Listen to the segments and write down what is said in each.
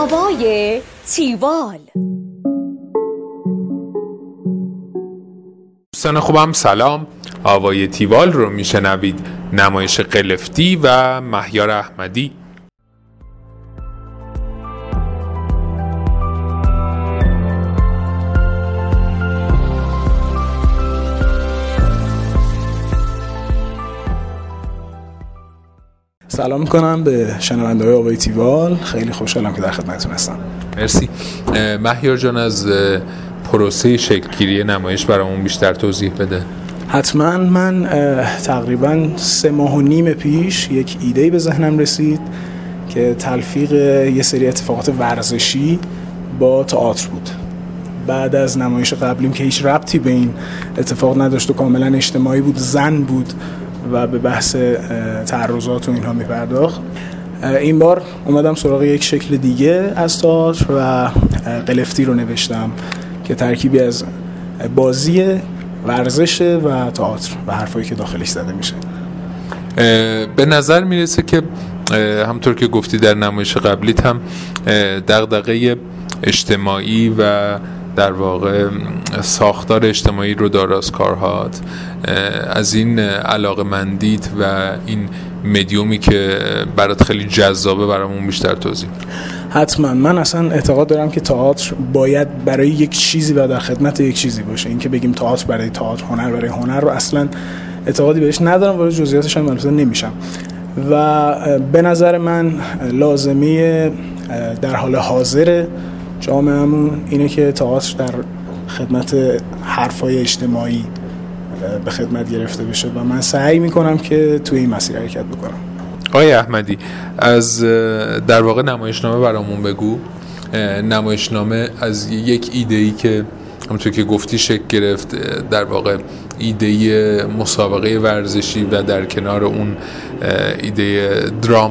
آوای تیوال. دوستان خوبم سلام، آوای تیوال رو میشنوید. نمایش قلفتی و مهیار احمدی. سلام میکنم به شنونده‌های آوای تیوال. خیلی خوشحالم که در خدمتتون هستم. مرسی. مهیار جان، از پروسه شکلگیری نمایش برامون بیشتر توضیح بده. حتما. من تقریبا 3 ماه و نیم پیش یک ایده به ذهنم رسید که تلفیق یه سری اتفاقات ورزشی با تئاتر بود. بعد از نمایش قبلیم که هیچ ربطی به این اتفاق نداشت و کاملا اجتماعی بود، زن بود و به بحث تعرضات و اینها میپرداخت، این بار اومدم سراغ یک شکل دیگه از تئاتر و قلفتی رو نوشتم که ترکیبی از بازی، ورزش و تئاتر و حرفایی که داخلش زده میشه. به نظر میرسه که همطور که گفتی در نمایش قبلیت هم دغدغه اجتماعی و در واقع ساختار اجتماعی رو داراست کارهات. از این علاقه‌مندیت و این مدیومی که برات خیلی جذابه برامون بیشتر توضیح. حتما. من اصلا اعتقاد دارم که تئاتر باید برای یک چیزی و در خدمت یک چیزی باشه. این که بگیم تئاتر برای تئاتر، هنر برای هنر رو اصلا اعتقادی بهش ندارم، وارد جزئیاتش هم البته نمیشم. و به نظر من لازمه در حال حاضر جامعهمون اینه که تئاتر در خدمت حرفای اجتماعی به خدمت گرفته بشه و من سعی میکنم که توی این مسیر حرکت بکنم. آقای احمدی، از در واقع نمایشنامه برامون بگو. نمایشنامه از یک ایده‌ای که همونطور که گفتی شکل گرفت، در واقع ایده مسابقه ورزشی و در کنار اون ایده درام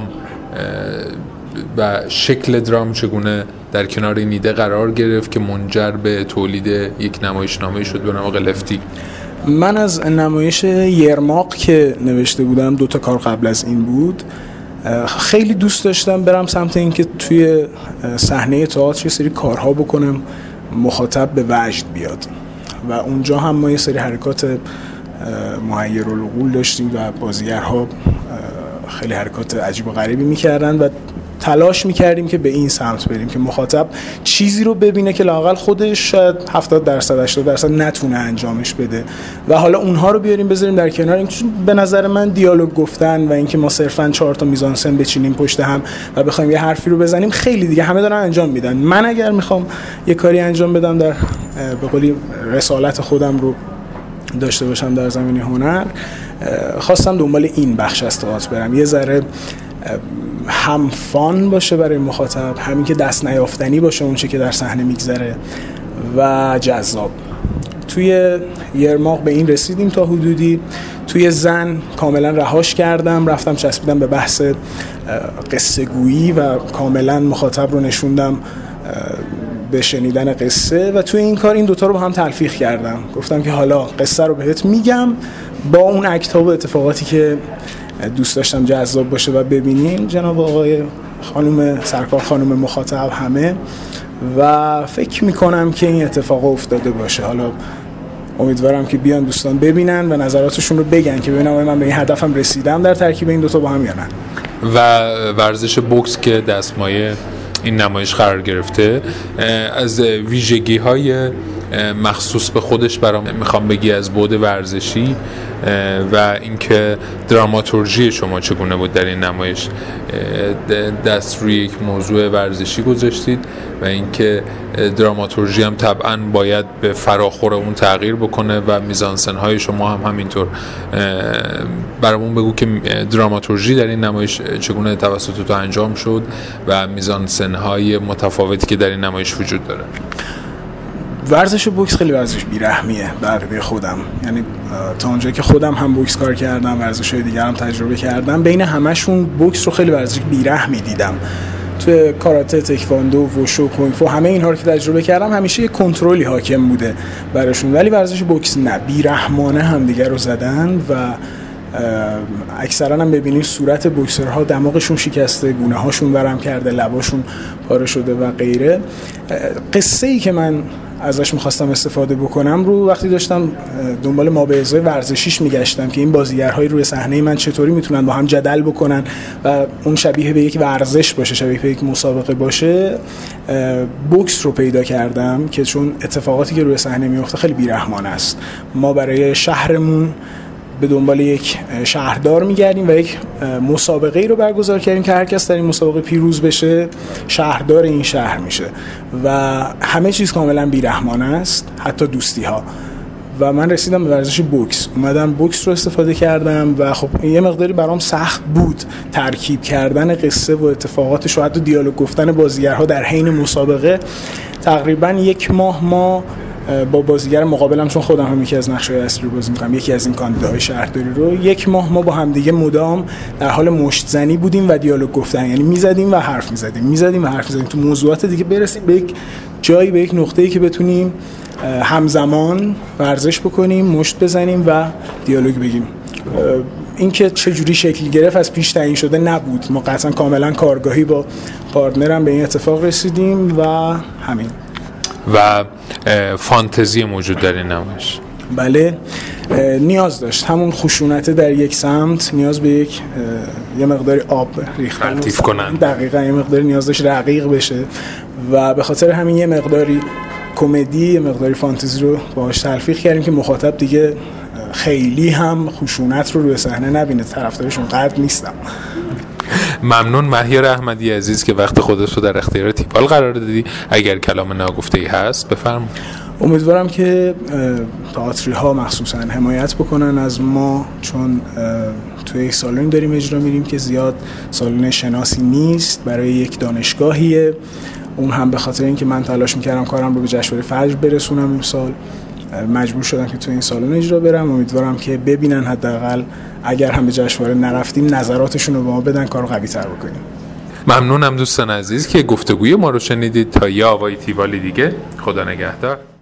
و شکل درام چگونه در کنار این ایده قرار گرفت که منجر به تولید یک نمایشنامه شد به نام قلفتی. من از نمایش یرماق که نوشته بودم، 2 تا کار قبل از این بود، خیلی دوست داشتم برم سمت این که توی صحنه تئاتر یه سری کارها بکنم مخاطب به وجد بیاد و اونجا هم ما یه سری حرکات محیرالعقول داشتیم و بازیگرها خیلی حرکات عجیب و غریبی میکردن و تلاش میکردیم که به این سمت بریم که مخاطب چیزی رو ببینه که لااقل خودش شاید 70% 80% نتونه انجامش بده و حالا اونها رو بیاریم بذاریم در کنار. این به نظر من دیالوگ گفتن و اینکه ما صرفاً 4 تا میزانسن بچینیم پشت هم و بخوایم یه حرفی رو بزنیم خیلی دیگه همه دارن انجام میدن. من اگر میخوام یه کاری انجام بدم در به قولی رسالت خودم رو داشته باشم در زمینه هنر، خواستم دنبال این بخش از تئاتر برم. یه ذره هم فان باشه برای مخاطب، همین که دست نیافتنی باشه اون چه که در صحنه میگذره و جذاب. توی یرماق به این رسیدیم تا حدودی. توی زن کاملا رهاش کردم، رفتم چسبیدم به بحث قصه گویی و کاملا مخاطب رو نشوندم به شنیدن قصه و توی این کار این 2 تا رو با هم تلفیق کردم. گفتم که حالا قصه رو بهت میگم با اون اکت‌ها و اتفاقاتی که دوست داشتم جذاب باشه و ببینیم جناب آقای خانم سرکار، خانم مخاطب، همه، و فکر میکنم که این اتفاق افتاده باشه. حالا امیدوارم که بیان دوستان ببینن و نظراتشون رو بگن که ببینم من به این هدفم رسیدم در ترکیب این 2 تا با هم یا نه. و ورزش بوکس که دستمایه این نمایش قرار گرفته، از ویژگی‌های مخصوص به خودش برام میخوام بگی از بعد ورزشی و اینکه دراماتورژی شما چگونه بود در این نمایش. دست روی یک موضوع ورزشی گذاشتید و اینکه دراماتورژی هم طبعاً باید به فراخور اون تغییر بکنه و میزانسن‌های شما هم همینطور. برامون بگو که دراماتورژی در این نمایش چگونه توسط تو انجام شد و میزانسن‌های متفاوتی که در این نمایش وجود داره. ورزش بوکس خیلی ورزش بیرحمیه بقیه خودم، یعنی تا اونجایی که خودم هم بوکس کار کردم، ورزش‌های دیگر هم تجربه کردم، بین همشون بوکس رو خیلی ورزش بیرحمی دیدم. توی کاراته، تکواندو، ووشو، کونگ فو، همه اینها رو که تجربه کردم همیشه یه کنترلی حاکم بوده براشون، ولی ورزش بوکس نه، بیرحمانه هم دیگر رو زدن و اکثرا هم ببینید صورت بوکسرها دماغشون شکسته، گونه هاشون ورم کرده، لباشون پاره شده و غیره. قصه ای که من ازش میخواستم استفاده بکنم رو وقتی داشتم دنبال مابعضای ورزشیش میگشتم که این بازیگرهای روی صحنه من چطوری میتونن با هم جدل بکنن و اون شبیه به یک ورزش باشه، شبیه به یک مسابقه باشه، بوکس رو پیدا کردم که چون اتفاقاتی که روی صحنه میفته خیلی بیرحمانه است. ما برای شهرمون به دنبال یک شهردار میگردیم و یک مسابقه ای رو برگزار کردیم که هر کس در این مسابقه پیروز بشه شهردار این شهر میشه و همه چیز کاملا بیرحمانه است، حتی دوستی ها. و من رسیدم به ورزش بوکس، اومدم بوکس رو استفاده کردم و خب یه مقداری برام سخت بود ترکیب کردن قصه و اتفاقاتش و حتی دیالوگ گفتن بازیگرها در حین مسابقه. تقریبا 1 ماه ما با بازیگر مقابلم، چون خودم هم یکی از نقشه‌های اصلی رو بازی می‌کنم، یکی از این کاندیداهای شهرداری رو، 1 ماه ما با همدیگه مدام در حال مشت زنی بودیم و دیالوگ گفتن، یعنی میزدیم و حرف میزدیم تو موضوعات دیگه برسیم به یک جایی، به یک نقطه‌ای که بتونیم همزمان ورزش بکنیم، مشت بزنیم و دیالوگ بگیم. این که چه جوری شکل گرفت از پیش تعیین شده نبود، ما قطعا کاملا کارگاهی با پارتنرم به این اتفاق رسیدیم و همین. و فانتزی موجود در این نمایش؟ بله، نیاز داشت همون خشونت در یک سمت، نیاز به یه مقداری آب ریختن، تلطیف کنن. دقیقاً یه مقداری نیاز داشت رقیق بشه و به خاطر همین یه مقداری کمدی، یه مقداری فانتزی رو باهاش تلفیق کردیم که مخاطب دیگه خیلی هم خشونت رو روی صحنه نبینه. طرفدارش اونقدر نیستم. ممنون مهیار احمدی عزیز که وقت خودت رو در اختیار تیپال قرار دادی. اگر کلام ناگفته‌ای هست بفرمایید. امیدوارم که تئاتری ها مخصوصا حمایت بکنن از ما، چون توی یک سالن داریم اجرا میریم که زیاد سالن شناسی نیست، برای یک دانشگاهیه. اون هم به خاطر اینکه من تلاش میکردم کارم رو به جشنواره فجر برسونم امسال، مجبور شدم که توی این سالن اجرا برم. امیدوارم که ببینن، حداقل اگر هم به جشنواره نرفتیم نظراتشون رو به ما بدن، کارو قوی تر بکنیم. ممنونم دوستان عزیز که گفتگوی ما رو شنیدید. تا یه آوای تیوالی دیگه، خدا نگهدار.